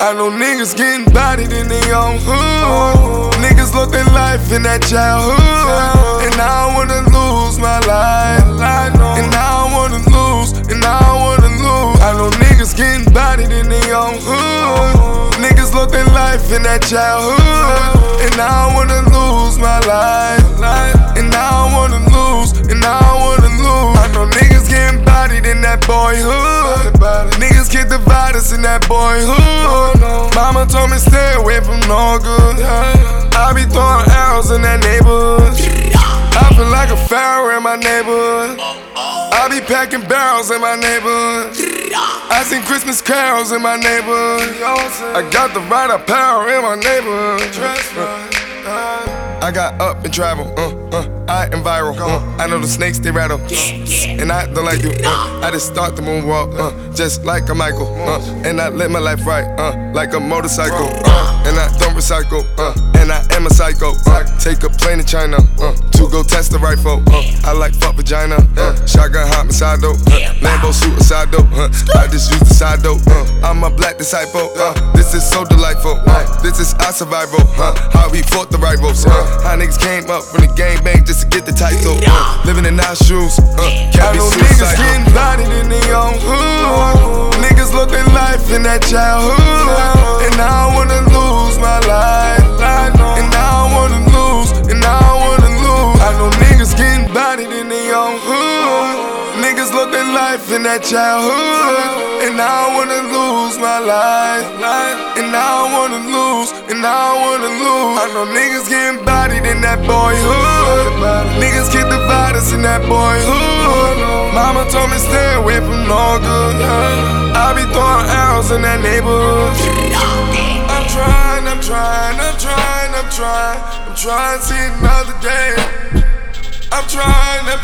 I know niggas getting bodied in their own hood. Niggas lost their life in that childhood. And I don't wanna lose my life. And I don't wanna lose, and I don't wanna lose. I know niggas getting bodied in their own hood. Niggas lost their life in that childhood. And I don't wanna lose my life. And I don't wanna lose, and I don't wanna lose. I know niggas getting bodied in that boyhood. Niggas get divided in that boyhood. Mama told me stay away from no good. I be throwing arrows in that neighborhood. I feel like a pharaoh in my neighborhood. I be packing barrels in my neighborhood. I sing Christmas carols in my neighborhood. I got the right apparel in my neighborhood. I got up and travel, I am viral, I know the snakes they rattle, and I don't like you, I just start the moonwalk, just like a Michael, and I live my life right, like a motorcycle, and I don't recycle, and I am a psycho, take a plane to China, to go test the rifle, I like fuck vagina, shotgun homicide though, Lambo suicide though, I just use the side though, I'm a black disciple, this is so delightful, this is our survival, how we fought the rivals, how niggas came up from the gangbang just to get the title. Living in our shoes, can't be suicidal. Niggas getting bodied in their own hood. Niggas lost their life in that childhood. And I don't wanna lose my life. And I don't wanna lose, and I don't wanna lose. I know niggas getting bodied in their own hood. Niggas lost their life in that childhood. And I don't wanna lose my life. And I don't wanna lose, and I don't wanna lose. I know niggas getting bodied in that boyhood. Niggas get divided in that boyhood. Mama told me stay away from no good. I be throwing arrows in that neighborhood. I'm trying to see another day. I'm trying to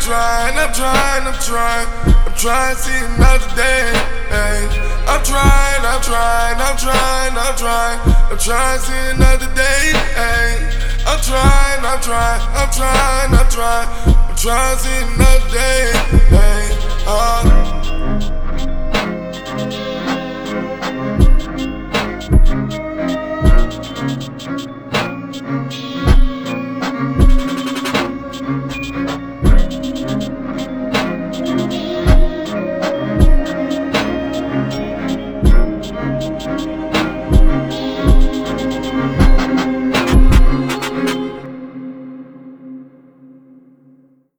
see another day. I'm trying to see another day. I'm trying to see another day.